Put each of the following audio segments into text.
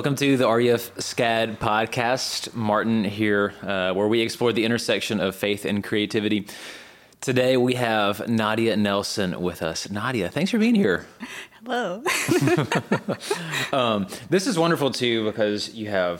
welcome to the REF SCAD podcast. Martin here, where we explore the intersection of faith and creativity. Today we have Nadia Nelson with us. Nadia, thanks for being here. Hello. This is wonderful too because you have,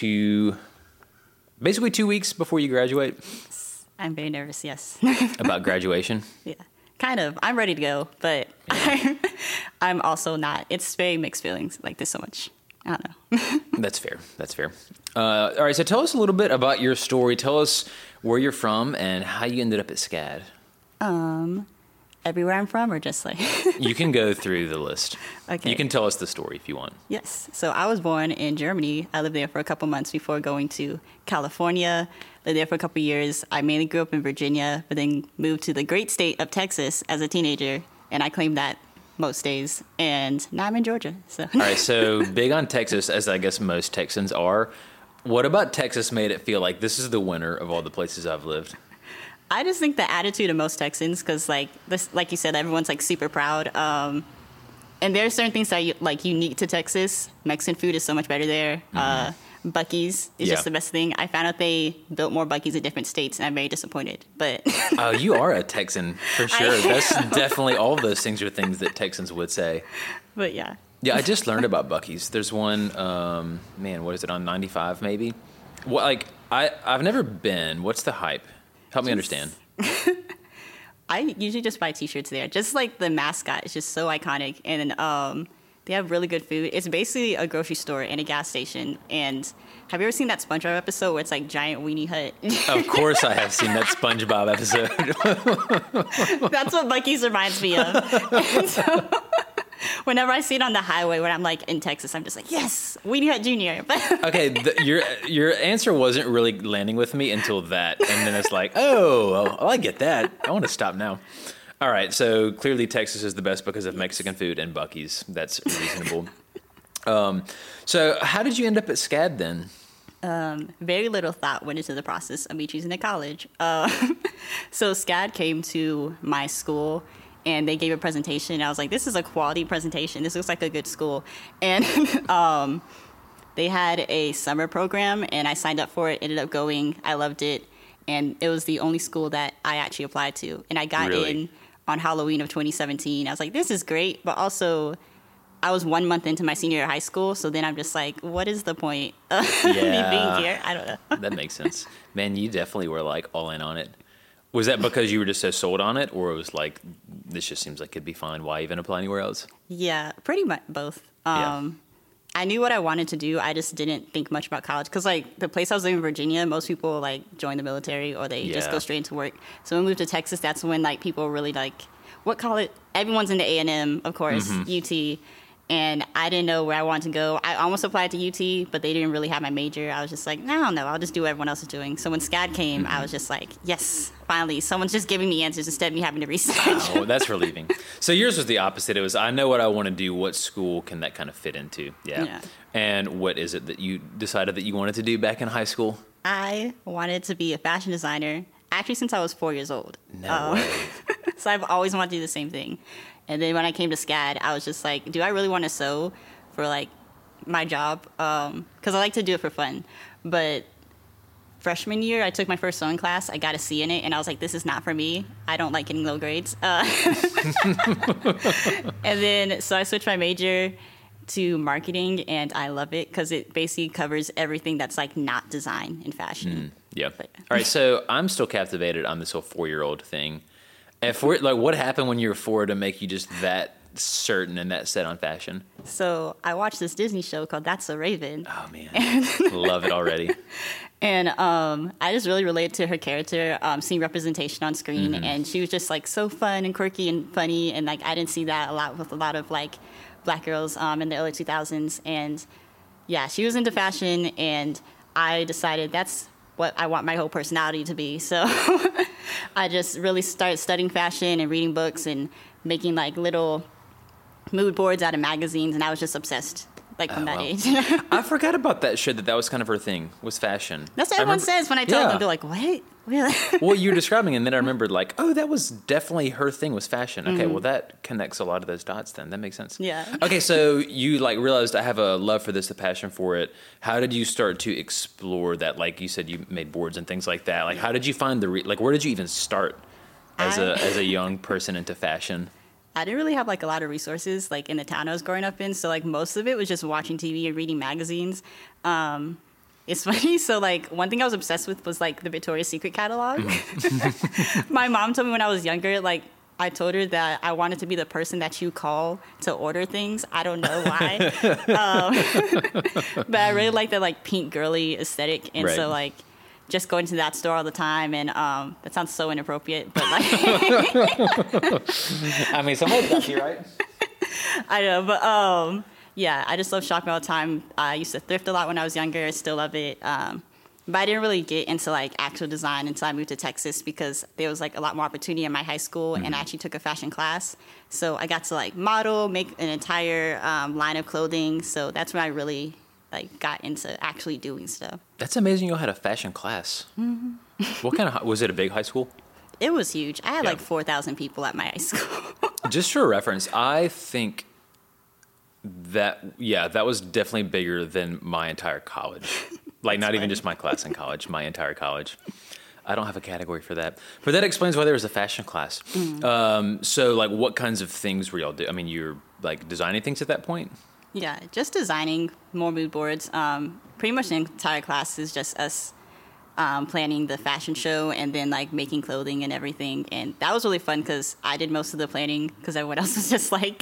basically 2 weeks before you graduate? I'm very nervous, yes. About graduation? Yeah, kind of. I'm ready to go, but I'm also not. It's very mixed feelings. Like, there's so much. I don't know. That's fair. All right, so tell us a little bit about your story. Tell us where you're from and how you ended up at SCAD. Everywhere I'm from, or just like... You can go through the list. Okay. You can tell us the story if you want. Yes. So I was born in Germany. I lived there for a couple months before going to California. Lived there for a couple years. I mainly grew up in Virginia, but then moved to the great state of Texas as a teenager, and I claimed that most days, and now I'm in Georgia. So. All right, so big on Texas, as I guess most Texans are. What about Texas made it feel like this is the winner of all the places I've lived? I just think the attitude of most Texans, because like you said, everyone's like super proud. And there are certain things that are unique to Texas. Mexican food is so much better there. Mm-hmm. Buc-ee's is just the best thing. I found out they built more Buc-ee's in different states, and I'm very disappointed. But oh, you are a Texan for sure. That's definitely, all of those things are things that Texans would say. But yeah. Yeah, I just learned about Buc-ee's. There's one, what is it, on 95 maybe? Well, I've never been. What's the hype? Help me understand. I usually just buy T-shirts there. Just like the mascot is just so iconic, and they have really good food. It's basically a grocery store and a gas station. And have you ever seen that SpongeBob episode where it's like giant weenie hut? Of course, I have seen that SpongeBob episode. That's what Buc-ee's reminds me of. And so, whenever I see it on the highway when I'm like in Texas, I'm just like, yes, Weenie Hut Jr. Okay, your answer wasn't really landing with me until that. And then it's like, oh, I get that. I want to stop now. All right, so clearly Texas is the best because of Mexican food and Buc-ee's. That's reasonable. So how did you end up at SCAD then? Very little thought went into the process of me choosing a college. So SCAD came to my school, and they gave a presentation. And I was like, this is a quality presentation. This looks like a good school. And they had a summer program, and I signed up for it, ended up going. I loved it. And it was the only school that I actually applied to. And I got in on Halloween of 2017. I was like, this is great. But also, I was 1 month into my senior year of high school. So then I'm just like, what is the point of me being here? I don't know. That makes sense. Man, you definitely were like all in on it. Was that because you were just so sold on it? Or it was like, this just seems like it'd be fine. Why even apply anywhere else? Yeah, pretty much both. I knew what I wanted to do. I just didn't think much about college. Because, like, the place I was living in Virginia, most people, like, join the military or they just go straight into work. So when we moved to Texas, that's when, like, people really, like, what college? Everyone's into A&M, of course, UT. And I didn't know where I wanted to go. I almost applied to UT, but they didn't really have my major. I was just like, no, I'll just do what everyone else is doing. So when SCAD came, I was just like, yes, finally, someone's just giving me answers instead of me having to research. Oh, that's relieving. So yours was the opposite. It was, I know what I want to do. What school can that kind of fit into? Yeah. And what is it that you decided that you wanted to do back in high school? I wanted to be a fashion designer, actually, since I was 4 years old. No way. So I've always wanted to do the same thing. And then when I came to SCAD, I was just like, do I really want to sew for, like, my job? Because I like to do it for fun. But freshman year, I took my first sewing class. I got a C in it, and I was like, this is not for me. I don't like getting low grades. And then, so I switched my major to marketing, and I love it because it basically covers everything that's, like, not design and fashion. Yeah. But, all right, so I'm still captivated on this whole 4-year-old thing. What happened when you were 4 to make you just that certain and that set on fashion? So I watched this Disney show called That's So Raven. Oh, man. Love it already. And I just really related to her character, seeing representation on screen. And she was just, like, so fun and quirky and funny. And, like, I didn't see that a lot with a lot of, like, black girls in the early 2000s. And, yeah, she was into fashion. And I decided that's what I want my whole personality to be. So I just really started studying fashion and reading books and making, like, little mood boards out of magazines, and I was just obsessed like from that wow. age. I forgot about that shit. That was kind of her thing, was fashion. That's what everyone says when I tell them. They're like, "What? Really?" Well, you were describing, and then I remembered, like, oh, that was definitely her thing, was fashion. Okay, well, that connects a lot of those dots. Then that makes sense. Yeah. Okay, so you like realized I have a love for this, a passion for it. How did you start to explore that? Like you said, you made boards and things like that. Like, how did you find like, where did you even start as a young person into fashion? I didn't really have like a lot of resources like in the town I was growing up in. So like most of it was just watching TV and reading magazines. It's funny. So like one thing I was obsessed with was like the Victoria's Secret catalog. My mom told me when I was younger, like I told her that I wanted to be the person that you call to order things. I don't know why. But I really like that like pink girly aesthetic. And so like just going to that store all the time, and that sounds so inappropriate, but like I mean, somebody's got you, right? I know, but yeah, I just love shopping all the time. I used to thrift a lot when I was younger. I still love it. But I didn't really get into like actual design until I moved to Texas because there was like a lot more opportunity in my high school, and I actually took a fashion class. So I got to like model, make an entire line of clothing. So that's when I really like got into actually doing stuff. That's amazing. You had a fashion class. What kind of was it? A big high school? It was huge. I had like 4,000 people at my high school. Just for reference, I think that was definitely bigger than my entire college. Like not even just my class in college, my entire college. I don't have a category for that. But that explains why there was a fashion class. So like what kinds of things were y'all do? I mean, you're like designing things at that point? Yeah, just designing more mood boards. Pretty much the entire class is just us planning the fashion show and then like making clothing and everything. And that was really fun because I did most of the planning because everyone else was just like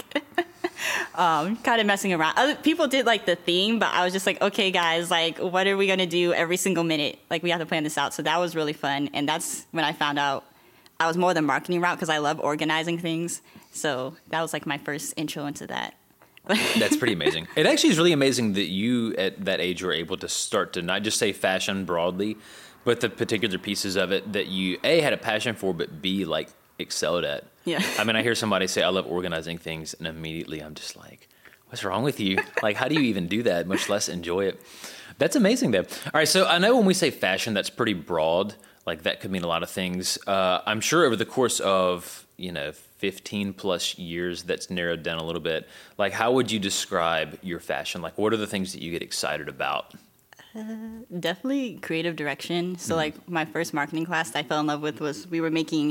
kind of messing around. Other people did like the theme, but I was just like, okay, guys, like what are we going to do every single minute? Like we have to plan this out. So that was really fun. And that's when I found out I was more the marketing route because I love organizing things. So that was like my first intro into that. That's pretty amazing. It actually is really amazing that you at that age were able to start to not just say fashion broadly, but the particular pieces of it that you A, had a passion for, but B, like excelled at. Yeah. I mean, I hear somebody say, I love organizing things, and immediately I'm just like, what's wrong with you? Like, how do you even do that, much less enjoy it? That's amazing, though. All right, so I know when we say fashion, that's pretty broad. Like, that could mean a lot of things. I'm sure over the course of, 15 plus years, that's narrowed down a little bit. Like, how would you describe your fashion? Like, what are the things that you get excited about? Definitely creative direction. So like my first marketing class that I fell in love with was we were making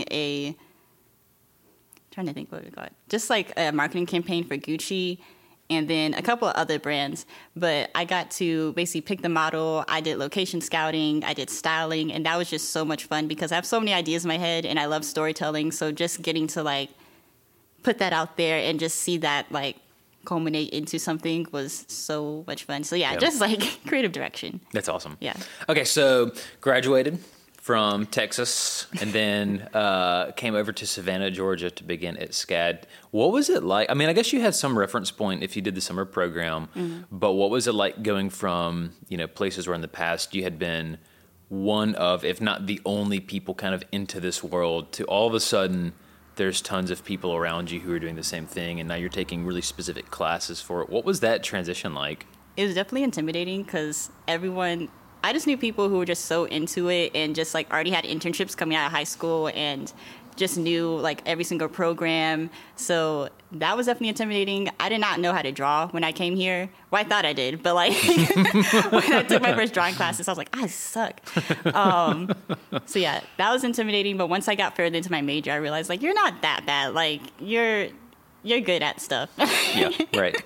trying to think what we got. Just like a marketing campaign for Gucci and then a couple of other brands. But I got to basically pick the model. I did location scouting. I did styling. And that was just so much fun because I have so many ideas in my head and I love storytelling. So just getting to like put that out there and just see that like culminate into something was so much fun. So yeah, just like creative direction. That's awesome. Yeah. Okay, so graduated from Texas and then came over to Savannah, Georgia to begin at SCAD. What was it like? I mean, I guess you had some reference point if you did the summer program, but what was it like going from, places where in the past you had been one of, if not the only people kind of into this world to all of a sudden there's tons of people around you who are doing the same thing, and now you're taking really specific classes for it. What was that transition like? It was definitely intimidating because I just knew people who were just so into it and just like already had internships coming out of high school and just knew like every single program. So that was definitely intimidating. I did not know how to draw when I came here. Well, I thought I did, but like when I took my first drawing classes, I was like, I suck. So yeah, that was intimidating. But once I got further into my major, I realized like, you're not that bad. Like you're good at stuff. Yeah, right.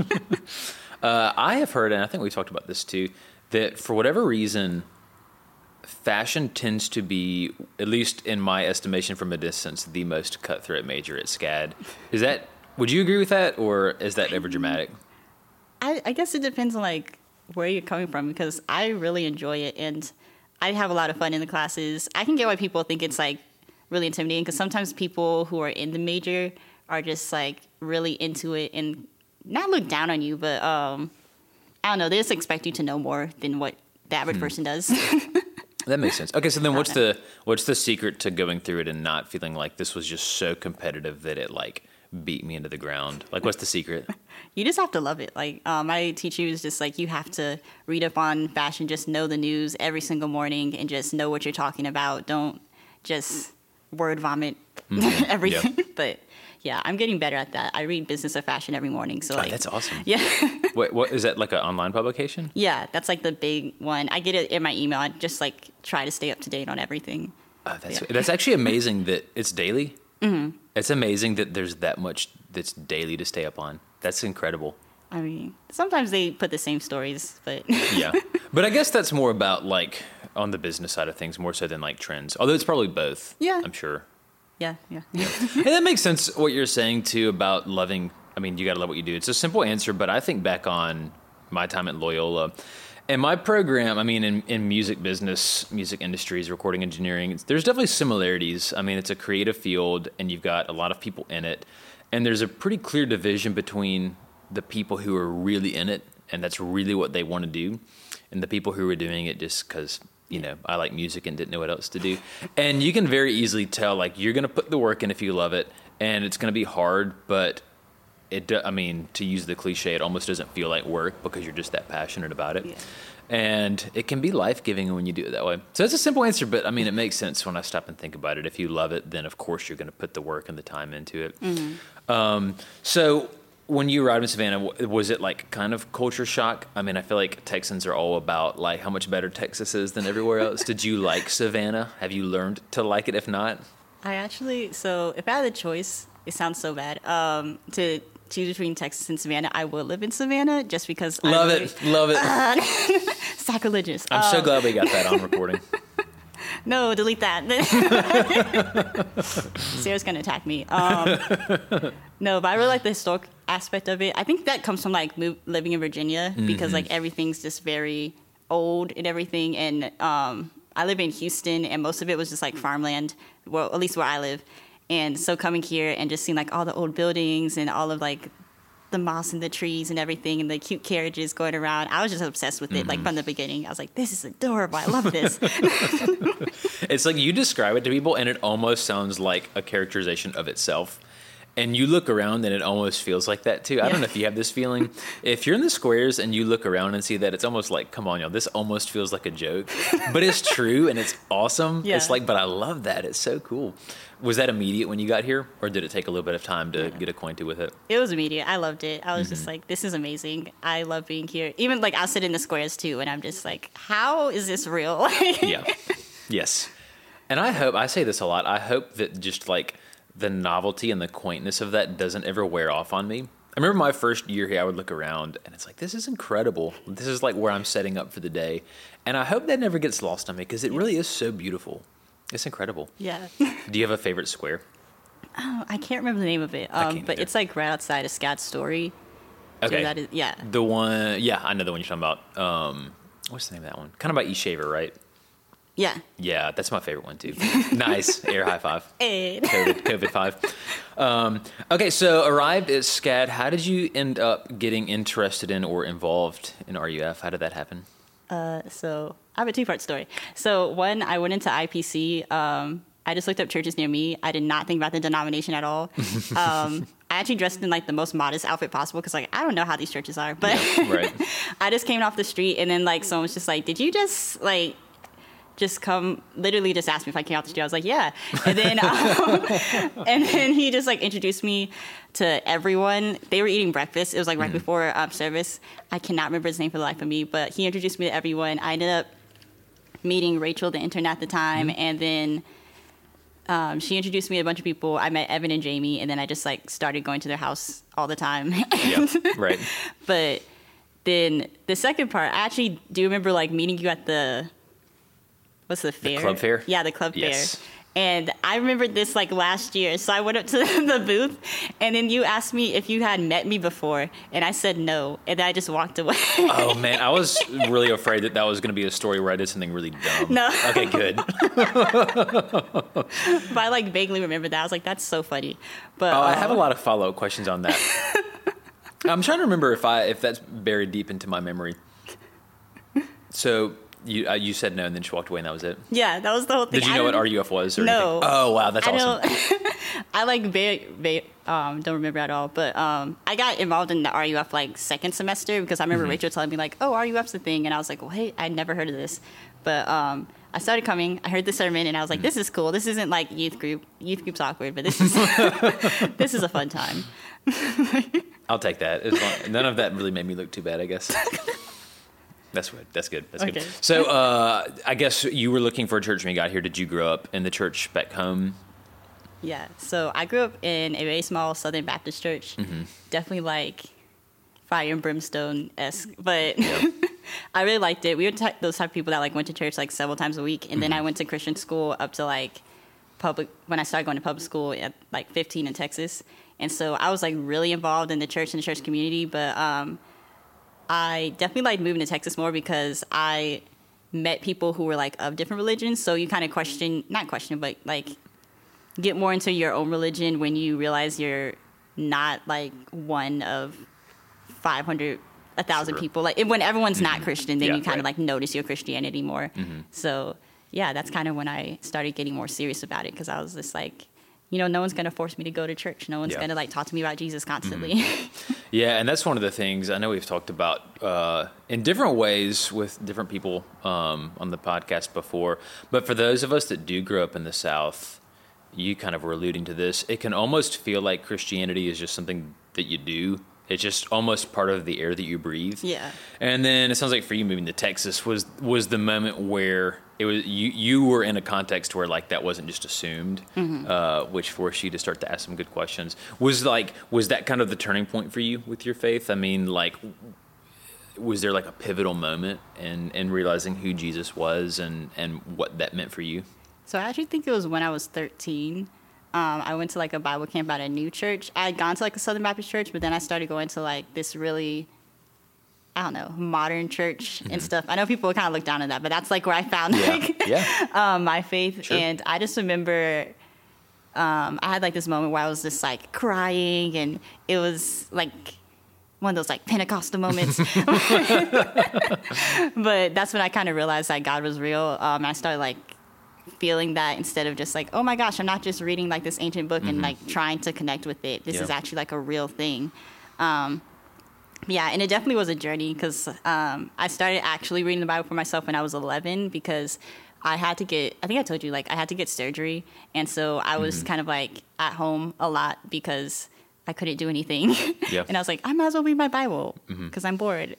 I have heard, and I think we talked about this too, that for whatever reason, fashion tends to be, at least in my estimation from a distance, the most cutthroat major at SCAD. Would you agree with that, or is that ever dramatic? I guess it depends on like where you're coming from because I really enjoy it and I have a lot of fun in the classes. I can get why people think it's like really intimidating because sometimes people who are in the major are just like really into it and not look down on you, but I don't know, they just expect you to know more than what the average person does. That makes sense. Okay, so then what's the secret to going through it and not feeling like this was just so competitive that it like beat me into the ground? Like, what's the secret? You just have to love it. Like, my teacher was just like, you have to read up on fashion, just know the news every single morning and just know what you're talking about. Don't just word vomit everything. Yep. But yeah, I'm getting better at that. I read Business of Fashion every morning. So like, that's awesome. Yeah. What is that, like an online publication? Yeah, that's like the big one. I get it in my email. I just like try to stay up to date on everything. That's actually amazing that it's daily. Mm-hmm. It's amazing that there's that much that's daily to stay up on. That's incredible. I mean, sometimes they put the same stories, but yeah. But I guess that's more about like on the business side of things more so than like trends. Although it's probably both. Yeah. I'm sure. Yeah. And that makes sense what you're saying too about loving. I mean, you got to love what you do. It's a simple answer, but I think back on my time at Loyola and my program, I mean, in music business, music industries, recording engineering, there's definitely similarities. I mean, it's a creative field and you've got a lot of people in it. And there's a pretty clear division between the people who are really in it and that's really what they want to do and the people who are doing it just because, you know, I like music and didn't know what else to do. And you can very easily tell, like, you're going to put the work in if you love it and it's going to be hard, but I mean, to use the cliche, it almost doesn't feel like work because you're just that passionate about it. Yeah. And it can be life-giving when you do it that way. So it's a simple answer, but I mean, it makes sense when I stop and think about it. If you love it, then of course you're going to put the work and the time into it. Mm-hmm. So when you arrived in Savannah, was it like kind of culture shock? I mean, I feel like Texans are all about like how much better Texas is than everywhere else. Did you like Savannah? Have you learned to like it? If not, so if I had the choice, it sounds so bad, to choose between Texas and Savannah, I would live in Savannah just because love it. Sacrilegious. I'm so glad we got that on recording. No, delete that. Sarah's gonna attack me. No, but I really like the historic aspect of it. I think that comes from like living in Virginia because like everything's just very old and everything. And I live in Houston, and most of it was just like farmland. Well, at least where I live. And so coming here and just seeing like all the old buildings and all of like the moss and the trees and everything and the cute carriages going around, I was just obsessed with it. Like from the beginning, I was like, this is adorable. I love this. It's like you describe it to people and it almost sounds like a characterization of itself. And you look around and it almost feels like that too. I don't know if you have this feeling. If you're in the squares and you look around and see that, it's almost like, come on, y'all, this almost feels like a joke. But it's true and it's awesome. Yeah. It's like, but I love that. It's so cool. Was that immediate when you got here, or did it take a little bit of time to get acquainted with it? It was immediate. I loved it. I was just like, this is amazing. I love being here. Even like I'll sit in the squares too, and I'm just like, how is this real? Yeah. Yes. And I say this a lot, I hope that just like the novelty and the quaintness of that doesn't ever wear off on me. I remember my first year here, I would look around and it's like, this is incredible. This is like where I'm setting up for the day. And I hope that never gets lost on me because it really is so beautiful. It's incredible. Yeah. Do you have a favorite square? Oh, I can't remember the name of it, but it's like right outside of Scott's Story. Okay. So that is, yeah. The one, yeah, I know the one you're talking about. What's the name of that one? Kind of by East Shaver, right? Yeah. Yeah, that's my favorite one too. Nice. Air high five. Hey. COVID 5. Okay, so arrived at SCAD. How did you end up getting interested in or involved in RUF? How did that happen? So I have a two-part story. So one, I went into IPC. I just looked up churches near me. I did not think about the denomination at all. I actually dressed in like the most modest outfit possible because like I don't know how these churches are, but yeah, right. I just came off the street and then like someone was just like, "Did you just like?" Just come, literally just asked me if I came out the street. I was like, yeah. And then, and then he just like introduced me to everyone. They were eating breakfast. It was like right before service. I cannot remember his name for the life of me, but he introduced me to everyone. I ended up meeting Rachel, the intern at the time. And then she introduced me to a bunch of people. I met Evan and Jamie, and then I just like started going to their house all the time. Yeah, right. But then the second part, I actually do remember like meeting you at what's the fair? The club fair? Yeah, the club yes. fair. And I remember this like last year. So I went up to the booth and then you asked me if you had met me before. And I said no. And then I just walked away. Oh, man. I was really afraid that was going to be a story where I did something really dumb. No. Okay, good. But I like vaguely remember that. I was like, that's so funny. But I have a lot of follow-up questions on that. I'm trying to remember if that's buried deep into my memory. So You said no, and then she walked away, and that was it. Yeah, that was the whole thing. Did you know what RUF was? Or No. anything? Oh wow, that's awesome. I like don't remember at all. But I got involved in the RUF like second semester because I remember Rachel telling me like, "Oh, RUF's a thing," and I was like, "Well, hey, I'd never heard of this." But I started coming. I heard the sermon, and I was like, "This is cool. This isn't like youth group. Youth group's awkward, but this is this is a fun time." I'll take that. None of that really made me look too bad, I guess. That's good. That's good. That's Okay. good. So I guess you were looking for a church when you got here. Did you grow up in the church back home? Yeah. So I grew up in a very small Southern Baptist church. Definitely like fire and brimstone-esque, but I really liked it. We were those type of people that like went to church like several times a week, and then I went to Christian school up to like when I started going to public school at like 15 in Texas. And so I was like really involved in the church and the church community, but I definitely like moving to Texas more because I met people who were like of different religions. So you kind of not question, but like get more into your own religion when you realize you're not like one of 500, 1,000 people. Like when everyone's not Christian, then you kind of like notice your Christianity more. So yeah, that's kind of when I started getting more serious about it because I was just like, no one's going to force me to go to church. No one's going to like talk to me about Jesus constantly. Yeah, and that's one of the things I know we've talked about in different ways with different people on the podcast before. But for those of us that do grow up in the South, you kind of were alluding to this. It can almost feel like Christianity is just something that you do. It's just almost part of the air that you breathe. Yeah. And then it sounds like for you moving to Texas was the moment where it was you were in a context where like that wasn't just assumed, which forced you to start to ask some good questions. Was that kind of the turning point for you with your faith? I mean, like, was there like a pivotal moment in realizing who Jesus was and what that meant for you? So I actually think it was when I was 13. I went to like a Bible camp at a new church. I had gone to like a Southern Baptist church, but then I started going to like this really, I don't know, modern church and stuff. I know people kind of look down on that, but that's like where I found my faith. Sure. And I just remember I had like this moment where I was just like crying, and it was like one of those like Pentecostal moments. But that's when I kind of realized that God was real. I started like feeling that instead of just like, oh my gosh, I'm not just reading like this ancient book and like trying to connect with it. This is actually like a real thing. Yeah, and it definitely was a journey because I started actually reading the Bible for myself when I was 11 because I think I told you, like I had to get surgery. And so I was kind of like at home a lot because I couldn't do anything. And I was like, I might as well read my Bible because I'm bored.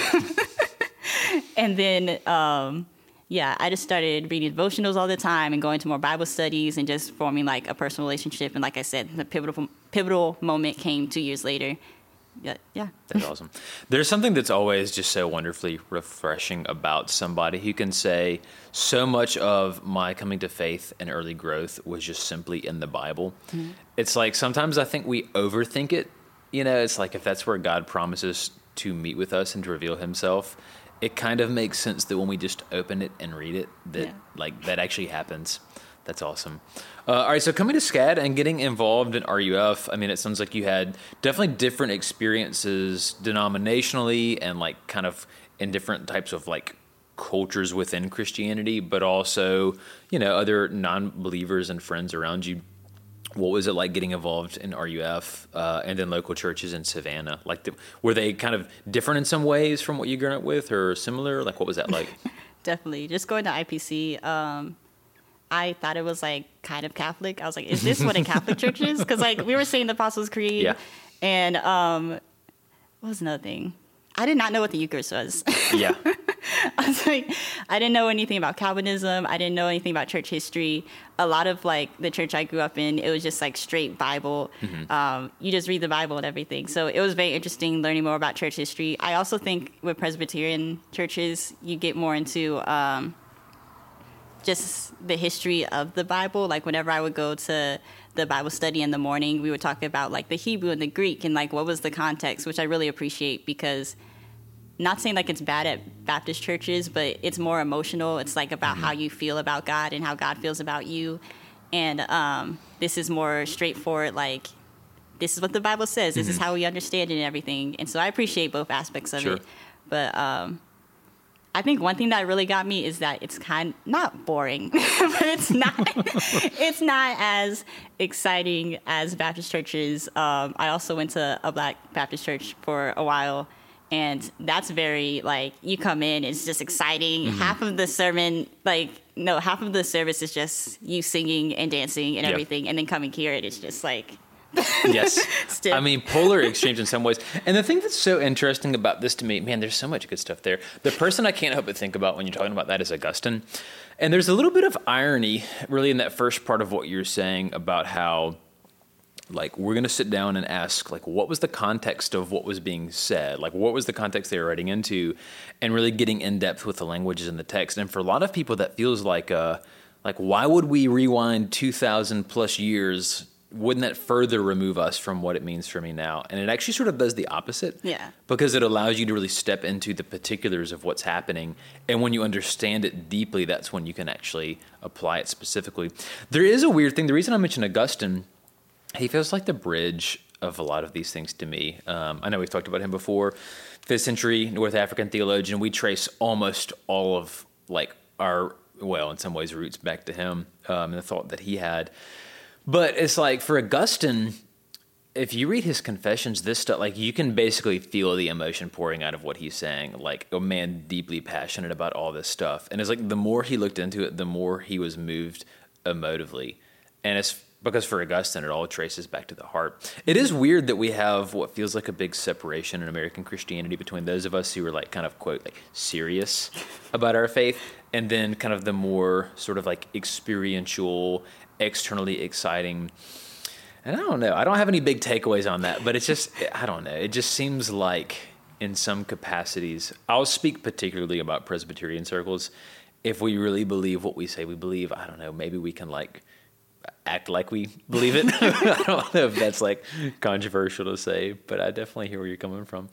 And then I just started reading devotionals all the time and going to more Bible studies and just forming like a personal relationship. And like I said, the pivotal moment came 2 years later. Yeah. That's awesome. There's something that's always just so wonderfully refreshing about somebody who can say so much of my coming to faith and early growth was just simply in the Bible. It's like sometimes I think we overthink it. It's like if that's where God promises to meet with us and to reveal himself, it kind of makes sense that when we just open it and read it, that like that actually happens. That's awesome. All right, so coming to SCAD and getting involved in RUF, I mean, it sounds like you had definitely different experiences denominationally and like kind of in different types of like cultures within Christianity, but also, other non-believers and friends around you. What was it like getting involved in RUF and then local churches in Savannah? Like, were they kind of different in some ways from what you grew up with or similar? Like, what was that like? Definitely. Just going to IPC, I thought it was like kind of Catholic. I was like, is this what a Catholic church is? Because like we were saying the Apostles' Creed, and what was another thing? I did not know what the Eucharist was. Yeah. I was like, I didn't know anything about Calvinism. I didn't know anything about church history. A lot of like the church I grew up in, it was just like straight Bible. You just read the Bible and everything. So it was very interesting learning more about church history. I also think with Presbyterian churches, you get more into just the history of the Bible. Like whenever I would go to the Bible study in the morning, we would talk about like the Hebrew and the Greek and like what was the context, which I really appreciate because not saying like it's bad at Baptist churches, but it's more emotional. It's like about how you feel about God and how God feels about you. And this is more straightforward, like this is what the Bible says. This is how we understand it and everything. And so I appreciate both aspects of it. But I think one thing that really got me is that it's not boring, but it's not as exciting as Baptist churches. I also went to a Black Baptist church for a while, and that's very like you come in, it's just exciting. Half of the sermon, half of the service is just you singing and dancing and everything, and then coming here, it's just like. Yes. I mean, polar extremes in some ways. And the thing that's so interesting about this to me, man, there's so much good stuff there. The person I can't help but think about when you're talking about that is Augustine. And there's a little bit of irony, really, in that first part of what you're saying about how, like, we're going to sit down and ask, like, what was the context of what was being said? Like, what was the context they were writing into? And really getting in depth with the languages in the text. And for a lot of people, that feels like, why would we rewind 2,000 plus years? Wouldn't that further remove us from what it means for me now? And it actually sort of does the opposite. Yeah. Because it allows you to really step into the particulars of what's happening. And when you understand it deeply, that's when you can actually apply it specifically. There is a weird thing. The reason I mentioned Augustine, he feels like the bridge of a lot of these things to me. I know we've talked about him before. 5th century North African theologian. We trace almost all of our, in some ways, roots back to him and the thought that he had. But it's like for Augustine, if you read his Confessions, this stuff, like you can basically feel the emotion pouring out of what he's saying. Like a man deeply passionate about all this stuff. And it's like the more he looked into it, the more he was moved emotively. And it's because for Augustine, it all traces back to the heart. It is weird that we have what feels like a big separation in American Christianity between those of us who are like kind of, quote, like serious about our faith and then kind of the more sort of like experiential, externally exciting. And I don't know. I don't have any big takeaways on that, but it's just, I don't know. It just seems like in some capacities, I'll speak particularly about Presbyterian circles. If we really believe what we say we believe, I don't know, maybe we can like act like we believe it. I don't know if that's like controversial to say, but I definitely hear where you're coming from.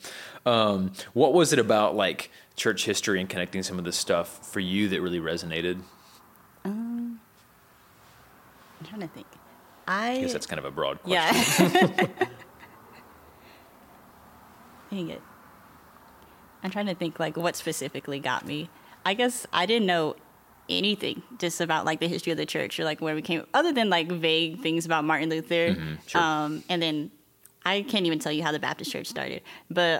What was it about like church history and connecting some of this stuff for you that really resonated? I'm trying to think. I guess that's kind of a broad question. Yeah. Dang it. I'm trying to think like what specifically got me. I guess I didn't know anything just about like the history of the church or like where we came, other than like vague things about Martin Luther. Sure. And then I can't even tell you how the Baptist church started. But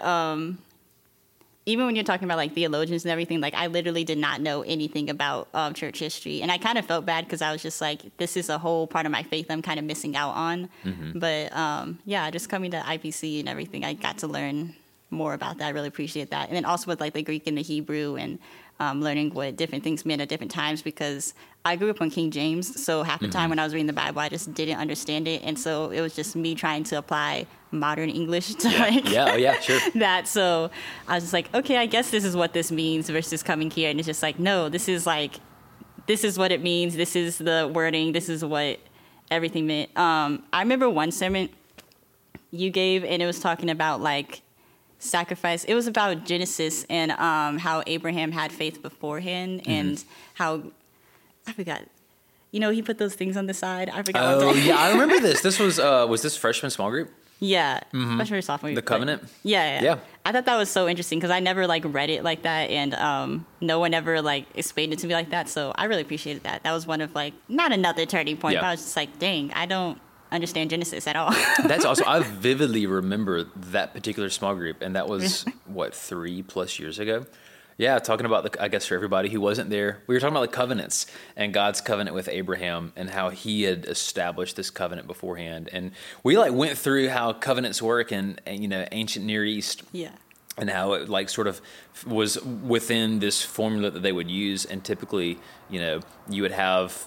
even when you're talking about like theologians and everything, like I literally did not know anything about church history. And I kind of felt bad because I was just like, this is a whole part of my faith I'm kind of missing out on. But yeah, just coming to IPC and everything, I got to learn more about that. I really appreciate that. And then also with like the Greek and the Hebrew and learning what different things meant at different times, because I grew up on King James. So half the time when I was reading the Bible, I just didn't understand it. And so it was just me trying to apply modern English to sure. that. So I was just like, okay, I guess this is what this means versus coming here. And it's just like, no, this is what it means. This is the wording. This is what everything meant. I remember one sermon you gave, and it was talking about like sacrifice. It was about Genesis and how Abraham had faith beforehand and how, I forgot. You know, he put those things on the side. I forgot. Oh, yeah, I remember this. This was this freshman small group? Yeah, freshman or sophomore. The Covenant? Yeah. I thought that was so interesting because I never like read it like that, and no one ever like explained it to me like that. So I really appreciated that. That was one of like not another turning point, but I was just like, dang, I don't understand Genesis at all. That's also, I vividly remember that particular small group, and that was what, 3+ years ago. Yeah, talking about I guess for everybody who wasn't there, we were talking about the covenants and God's covenant with Abraham and how he had established this covenant beforehand. And we like went through how covenants work in you know, ancient Near East. Yeah. And how it like sort of was within this formula that they would use. And typically, you know, you would have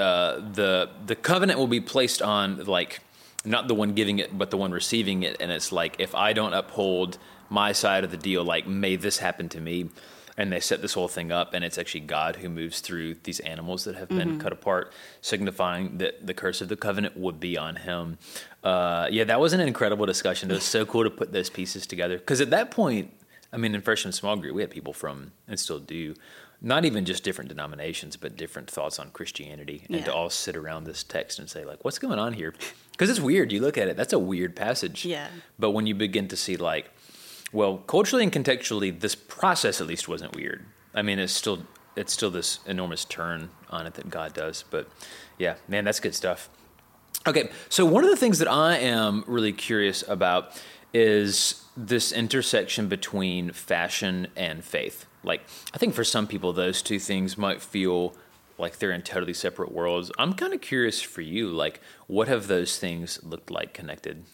the covenant will be placed on like not the one giving it, but the one receiving it. And it's like, if I don't uphold my side of the deal, like, may this happen to me. And they set this whole thing up, and it's actually God who moves through these animals that have been cut apart, signifying that the curse of the covenant would be on him. Yeah, that was an incredible discussion. It was so cool to put those pieces together. Because at that point, I mean, in freshman small group, we had people from, and still do, not even just different denominations, but different thoughts on Christianity. And to all sit around this text and say, like, what's going on here? Because it's weird. You look at it, that's a weird passage. Yeah. But when you begin to see, like, well, culturally and contextually, this process at least wasn't weird. I mean, it's still this enormous turn on it that God does. But yeah, man, that's good stuff. Okay, so one of the things that I am really curious about is this intersection between fashion and faith. Like, I think for some people, those two things might feel like they're in totally separate worlds. I'm kind of curious for you, like, what have those things looked like connected?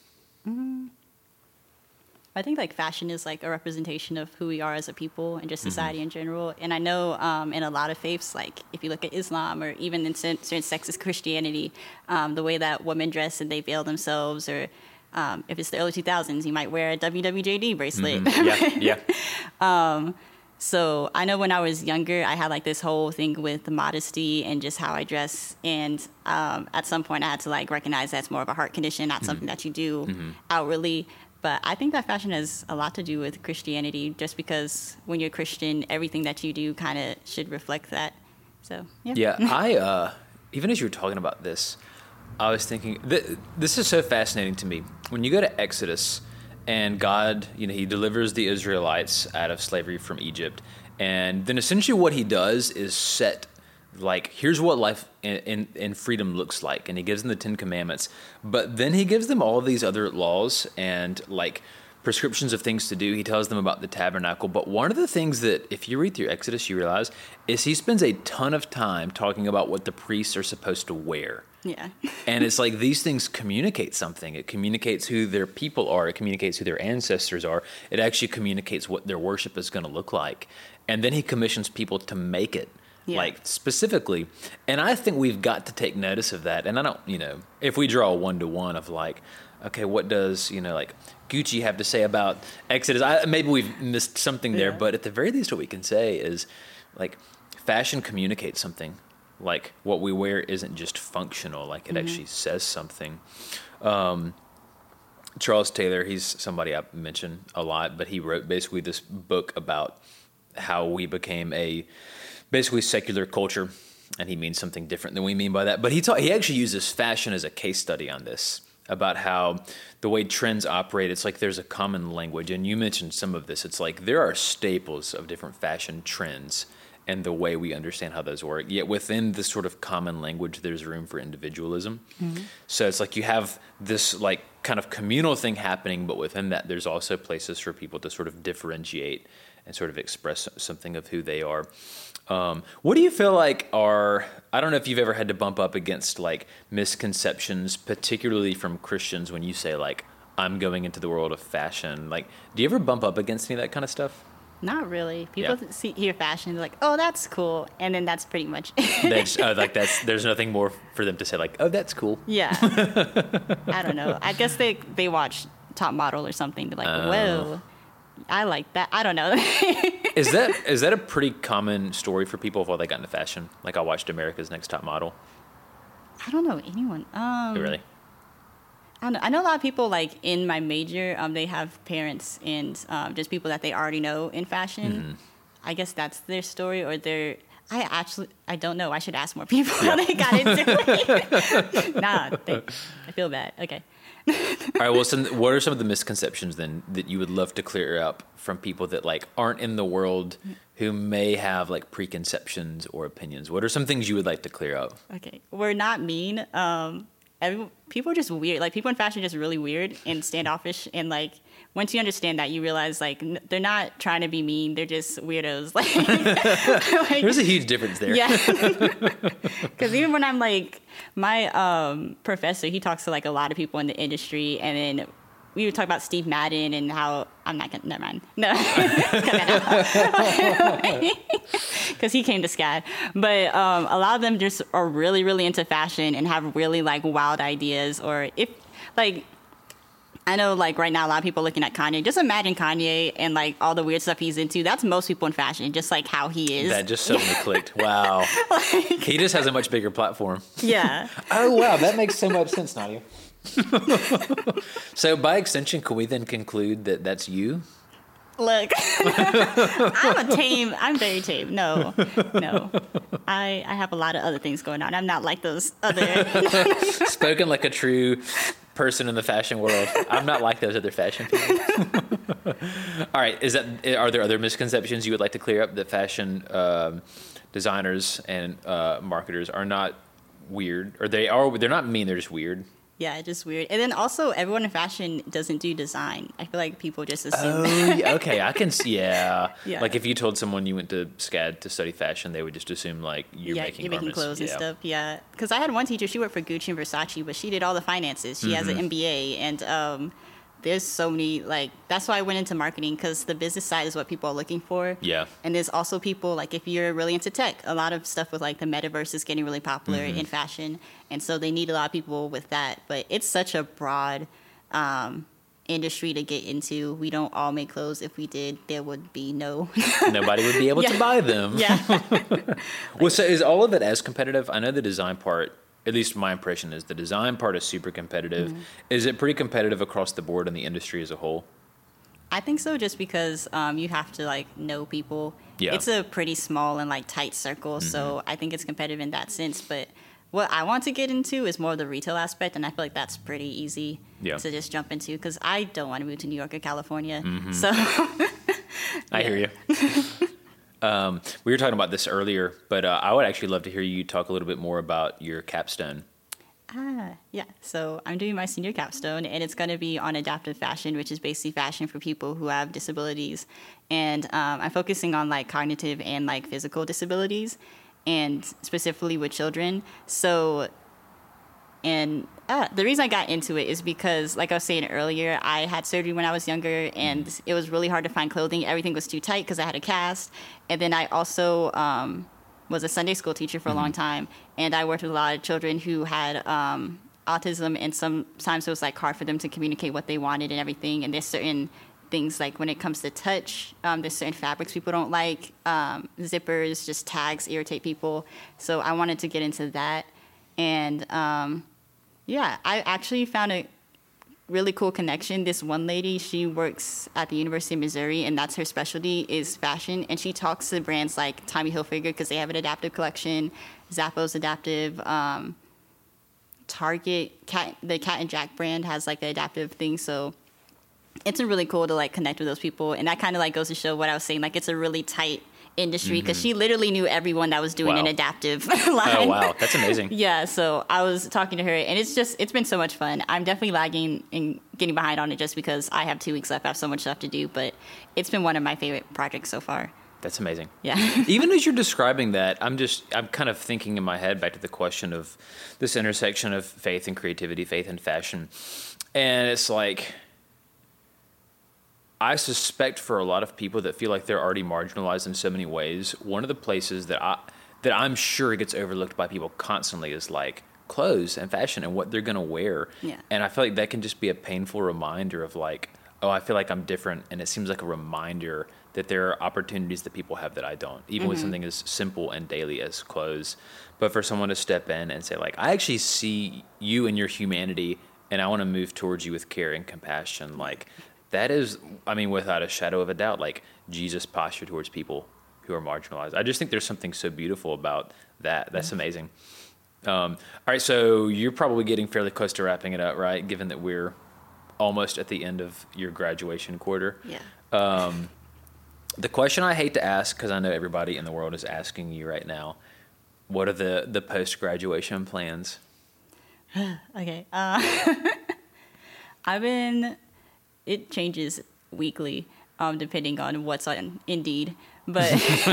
I think like fashion is like a representation of who we are as a people and just society in general. And I know in a lot of faiths, like if you look at Islam or even in certain sects of Christianity, the way that women dress and they veil themselves, or if it's the early 2000s, you might wear a WWJD bracelet. Yeah. So I know when I was younger, I had like this whole thing with modesty and just how I dress. And at some point I had to like recognize that's more of a heart condition, not something that you do outwardly. But I think that fashion has a lot to do with Christianity, just because when you're Christian, everything that you do kind of should reflect that. So, yeah. Yeah, I even as you were talking about this, I was thinking, this is so fascinating to me. When you go to Exodus, and God, he delivers the Israelites out of slavery from Egypt. And then essentially what he does is set, like, here's what life in freedom looks like. And he gives them the 10 Commandments. But then he gives them all of these other laws and, like, prescriptions of things to do. He tells them about the tabernacle. But one of the things that, if you read through Exodus, you realize, is he spends a ton of time talking about what the priests are supposed to wear. Yeah. And it's like these things communicate something. It communicates who their people are. It communicates who their ancestors are. It actually communicates what their worship is going to look like. And then he commissions people to make it, like specifically. And I think we've got to take notice of that. And I don't, if we draw a one-to-one of like, okay, what does, like Gucci have to say about Exodus? Maybe we've missed something there, but at the very least what we can say is like fashion communicates something. Like what we wear isn't just functional, like it actually says something. Charles Taylor, he's somebody I mention a lot, but he wrote basically this book about how we became a basically secular culture, and he means something different than we mean by that. But he actually uses fashion as a case study on this, about how the way trends operate, it's like there's a common language. And you mentioned some of this. It's like there are staples of different fashion trends and the way we understand how those work. Yet within this sort of common language, there's room for individualism. So it's like you have this like kind of communal thing happening, but within that, there's also places for people to sort of differentiate and sort of express something of who they are. What do you feel like I don't know if you've ever had to bump up against like misconceptions, particularly from Christians, when you say like, I'm going into the world of fashion. Like, do you ever bump up against any of that kind of stuff? Not really. People hear fashion, they're like, "Oh, that's cool," and then that's pretty much it. There's nothing more for them to say, like, "Oh, that's cool." Yeah. I don't know. I guess they watch Top Model or something. They're like, "Whoa, I like that." I don't know. Is that a pretty common story for people of why they got into fashion? Like, I watched America's Next Top Model. I don't know anyone. Really? I know a lot of people, like, in my major, they have parents and just people that they already know in fashion. I guess that's their story, or I don't know. I should ask more people how they got into it. I feel bad. Okay. All right, well, what are some of the misconceptions, then, that you would love to clear up from people that, like, aren't in the world who may have, like, preconceptions or opinions? What are some things you would like to clear up? Okay. We're not mean. People are just weird. Like, people in fashion are just really weird and standoffish. And, like, once you understand that, you realize, like, they're not trying to be mean. They're just weirdos. Like there's a huge difference there. Yeah. Because even when I'm, like, my professor, he talks to, like, a lot of people in the industry. And then we would talk about Steve Madden and how I'm not gonna. Never mind. No, because he came to SCAD. But a lot of them just are really, really into fashion and have really like wild ideas. Or if like, I know like right now a lot of people are looking at Kanye. Just imagine Kanye and like all the weird stuff he's into. That's most people in fashion, just like how he is. That just suddenly clicked. Wow. He just has a much bigger platform. Yeah. Oh wow, that makes so much sense, Nadia. So by extension, can we then conclude that that's you? Look, I'm very tame. No. I have a lot of other things going on. I'm not like those other. Spoken like a true person in the fashion world. I'm not like those other fashion people. All right, are there other misconceptions you would like to clear up that fashion designers and marketers are not weird, or they're not mean, they're just weird? Yeah, just weird. And then also, everyone in fashion doesn't do design. I feel like people just assume. Oh, yeah, okay, I can see. Yeah. Yeah. Like if you told someone you went to SCAD to study fashion, they would just assume like you're making garments. Clothes and stuff. Yeah, because I had one teacher. She worked for Gucci and Versace, but she did all the finances. She has an MBA, and there's so many, like, that's why I went into marketing, because the business side is what people are looking for. Yeah. And there's also people, like, if you're really into tech, a lot of stuff with, like, the metaverse is getting really popular in fashion. And so they need a lot of people with that. But it's such a broad industry to get into. We don't all make clothes. If we did, there would be nobody would be able to buy them. Yeah. Well, so is all of it as competitive? I know the design part, at least my impression is the design part is super competitive. Is it pretty competitive across the board in the industry as a whole? I think so, just because you have to, like, know people. Yeah. It's a pretty small and, like, tight circle, so I think it's competitive in that sense. But what I want to get into is more of the retail aspect, and I feel like that's pretty easy to just jump into, because I don't want to move to New York or California. So I hear you. We were talking about this earlier, but I would actually love to hear you talk a little bit more about your capstone. Yeah, so I'm doing my senior capstone, and it's going to be on adaptive fashion, which is basically fashion for people who have disabilities. And I'm focusing on, like, cognitive and, like, physical disabilities, and specifically with children. So, and the reason I got into it is because, like I was saying earlier, I had surgery when I was younger, and it was really hard to find clothing. Everything was too tight because I had a cast. And then I also was a Sunday school teacher for a long time, and I worked with a lot of children who had autism, and sometimes it was, like, hard for them to communicate what they wanted and everything. And there's certain things, like when it comes to touch, there's certain fabrics people don't like, zippers, just tags irritate people. So I wanted to get into that. And yeah, I actually found a really cool connection. This one lady, she works at the University of Missouri, and that's her specialty is fashion. And she talks to brands like Tommy Hilfiger, because they have an adaptive collection, Zappos adaptive, Target, the Cat and Jack brand has, like, the adaptive thing. So it's really cool to, like, connect with those people. And that kind of, like, goes to show what I was saying. Like, it's a really tight industry, because she literally knew everyone that was doing an adaptive line. Oh, wow. That's amazing. Yeah, so I was talking to her, and it's been so much fun. I'm definitely lagging and getting behind on it just because I have 2 weeks left. I have so much stuff to do, but it's been one of my favorite projects so far. That's amazing. Yeah. Even as you're describing that, I'm kind of thinking in my head back to the question of this intersection of faith and creativity, faith and fashion. And it's like, I suspect for a lot of people that feel like they're already marginalized in so many ways, one of the places that I'm sure gets overlooked by people constantly is, like, clothes and fashion and what they're going to wear. Yeah. And I feel like that can just be a painful reminder of, like, oh, I feel like I'm different. And it seems like a reminder that there are opportunities that people have that I don't, even with something as simple and daily as clothes. But for someone to step in and say, like, I actually see you and your humanity, and I want to move towards you with care and compassion, like, that is, I mean, without a shadow of a doubt, like, Jesus' posture towards people who are marginalized. I just think there's something so beautiful about that. That's amazing. All right, so you're probably getting fairly close to wrapping it up, right? Given that we're almost at the end of your graduation quarter. Yeah. The question I hate to ask, because I know everybody in the world is asking you right now, what are the post-graduation plans? Okay. It changes weekly, depending on what's on Indeed. But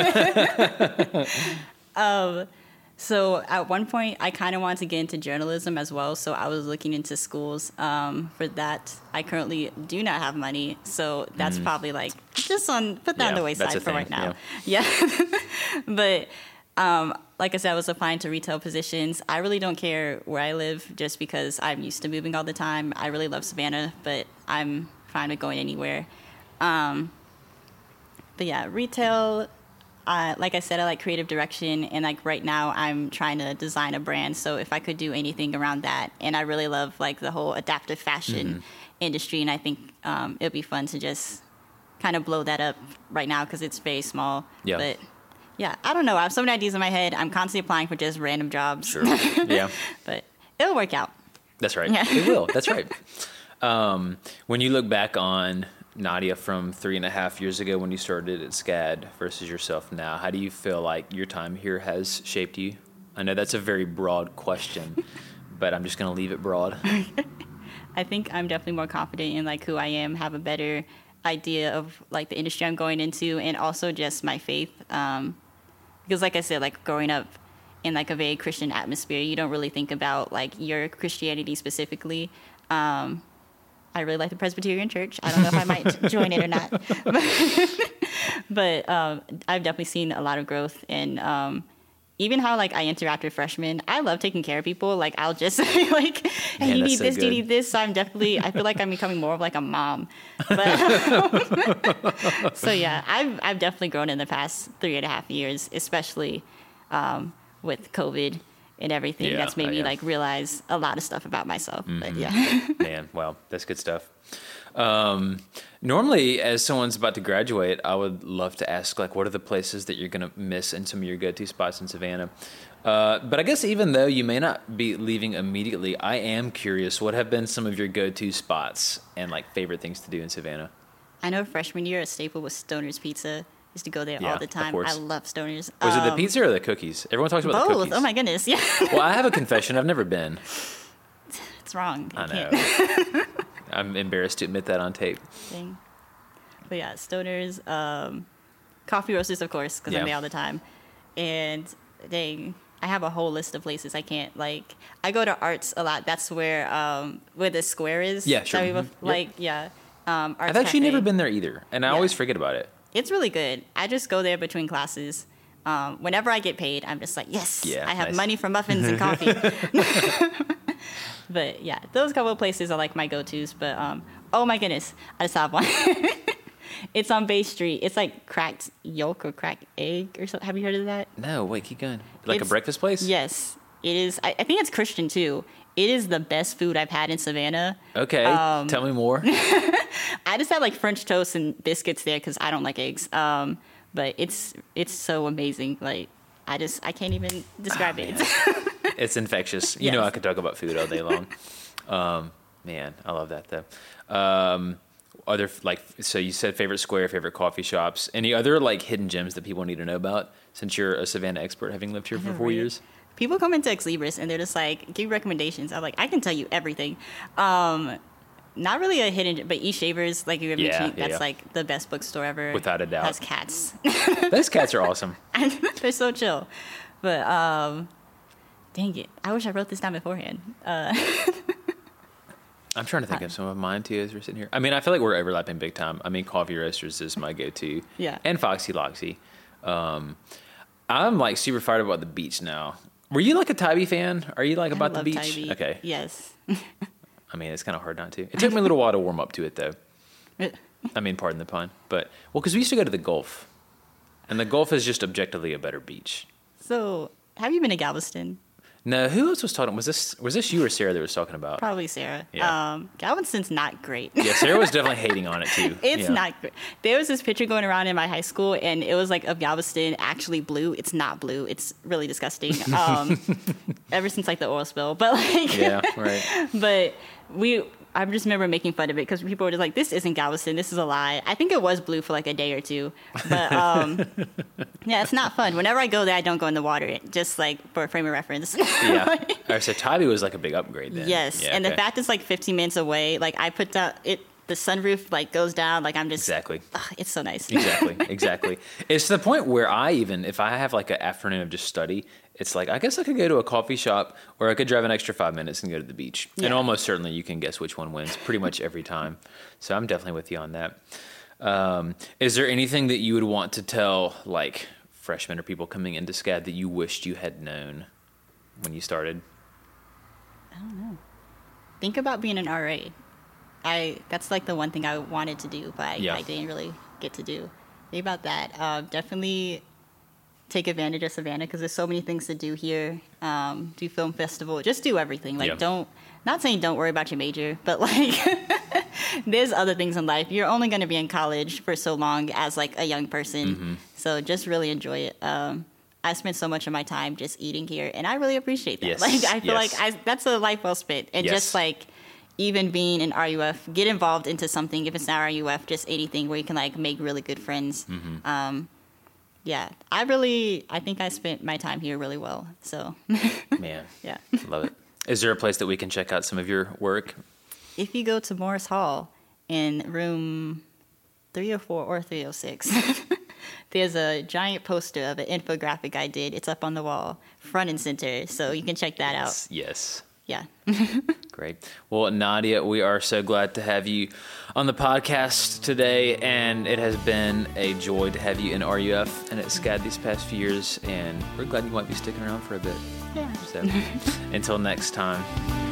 so at one point, I kind of wanted to get into journalism as well. So I was looking into schools for that. I currently do not have money, so that's probably, like, just put that on the wayside for right now. Yeah. But like I said, I was applying to retail positions. I really don't care where I live, just because I'm used to moving all the time. I really love Savannah, but I'm fine with going anywhere. But yeah, retail, like I said, I like creative direction, and, like, right now I'm trying to design a brand. So if I could do anything around that, and I really love, like, the whole adaptive fashion industry, and I think it'd be fun to just kind of blow that up right now, because it's very small. Yeah. But yeah, I don't know. I have so many ideas in my head. I'm constantly applying for just random jobs. Sure. Yeah. But it'll work out. That's right. Yeah. It will. That's right. When you look back on Nadia from 3.5 years ago when you started at SCAD versus yourself now, how do you feel like your time here has shaped you? I know that's a very broad question, but I'm just going to leave it broad. I think I'm definitely more confident in like who I am, have a better idea of like the industry I'm going into, and also just my faith. Because like I said, like growing up in like a very Christian atmosphere, you don't really think about like your Christianity specifically. I really like the Presbyterian Church. I don't know if I might join it or not, but I've definitely seen a lot of growth in even how like I interact with freshmen. I love taking care of people. Like I'll just be like, hey, Man, you that's need so this, good. you need this. So I feel like I'm becoming more of like a mom. But, so yeah, I've definitely grown in the past 3.5 years, especially with COVID and everything. Yeah, That's made me yeah. like realize a lot of stuff about myself. But yeah. Man, well, that's good stuff. Normally, as someone's about to graduate, I would love to ask, like, what are the places that you're going to miss in some of your go-to spots in Savannah? But I guess even though you may not be leaving immediately, I am curious, what have been some of your go-to spots and, like, favorite things to do in Savannah? I know freshman year a staple was Stoner's Pizza. Used to go there Yeah, all the of time. course. I love Stoner's. Was it the pizza or the cookies? Everyone talks about the Both. cookies. Oh my goodness. Yeah. Well, I have a confession. I've never been. It's wrong. I can't. know. I'm embarrassed to admit that on tape. Thing. But yeah, Stoner's, Coffee Roasters, of course, because Yeah. I'm there all the time. And I have a whole list of places I can't, like, I go to Arts a lot. That's where the square is. Yeah, sure. That we both, Mhm. Yep. like, yeah. Arts I've actually Cafe. never been there either, and I Yeah. always forget about it. It's really good. I just go there between classes. Whenever I get paid, I'm just like, yes, Yeah, I have nice. money for muffins and coffee. But yeah, those couple of places are like my go-tos. But oh my goodness, I just have one. It's on Bay Street. It's like cracked yolk or cracked egg or something. Have you heard of that? No, wait, keep going. Like a It's- breakfast place? Yes, it is. I think it's Christian too. It is the best food I've had in Savannah. Okay, tell me more. I just had like French toast and biscuits there because I don't like eggs. But it's so amazing. Like I can't even describe it. It's infectious. You know, Yes. I could talk about food all day long. Man, I love that though. Are there like, so you said favorite square, favorite coffee shops? Any other like hidden gems that people need to know about since you're a Savannah expert, having lived here for 4 Really? years? People come into Ex Libris and they're just like, give recommendations. I'm like, I can tell you everything. Not really a hidden, but East Shavers, like you were Yeah, mentioning, yeah, that's yeah. like the best bookstore ever. Without a doubt. Has cats. Those cats are awesome. They're so chill. But dang it, I wish I wrote this down beforehand. I'm trying to think of some of mine too as we're sitting here. I mean, I feel like we're overlapping big time. I mean, Coffee Roasters is my go-to. Yeah. And Foxy Loxy. I'm like super fired about the beach now. Were you like a Tybee fan? Are you like about the I love beach? Tybee. Okay. Yes. I mean, it's kind of hard not to. It took me a little while to warm up to it though. I mean, pardon the pun, but well, because we used to go to the Gulf, and the Gulf is just objectively a better beach. So, have you been to Galveston? No, who else was talking? Was this you or Sarah that was talking about? Probably Sarah. Yeah. Galveston's not great. Yeah, Sarah was definitely hating on it too. It's Yeah. not great. There was this picture going around in my high school, and it was like of Galveston actually blue. It's not blue. It's really disgusting. Ever since like the oil spill, but like, Yeah, right. but I just remember making fun of it because people were just like, "This isn't Galveston. This is a lie." I think it was blue for like a day or two, but yeah, it's not fun. Whenever I go there, I don't go in the water. Just like for a frame of reference. Yeah. All right, so Tybee was like a big upgrade then. Yes, Yeah, and okay. the fact it's like 15 minutes away. Like I put down it. The sunroof like goes down. Like I'm just Exactly. It's so nice. Exactly. It's to the point where if I have like an afternoon of just study, it's like, I guess I could go to a coffee shop or I could drive an extra 5 minutes and go to the beach. Yeah. And almost certainly you can guess which one wins pretty much every time. So I'm definitely with you on that. Is there anything that you would want to tell like freshmen or people coming into SCAD that you wished you had known when you started? Think about being an RA. That's like the one thing I wanted to do, but Yeah. I didn't really get to do. Think about that. Definitely take advantage of Savannah because there's so many things to do here. Do film festival, just do everything. Like Yeah. not saying don't worry about your major, but like there's other things in life. You're only going to be in college for so long as like a young person, so just really enjoy it. I spent so much of my time just eating here, and I really appreciate that. Yes, Like, I feel yes. like that's a life well spent. And Yes. just like, even being in RUF, get involved into something, if it's not RUF, just anything where you can like make really good friends. Yeah, I think I spent my time here really well. So, Man, yeah. love it. Is there a place that we can check out some of your work? If you go to Morris Hall in room 304 or 306, there's a giant poster of an infographic I did. It's up on the wall, front and center, so you can check that out. Yes. Yeah. Great. Well, Nadia, we are so glad to have you on the podcast today, and it has been a joy to have you in RUF and at SCAD these past few years, and we're glad you might be sticking around for a bit. Yeah. So, until next time.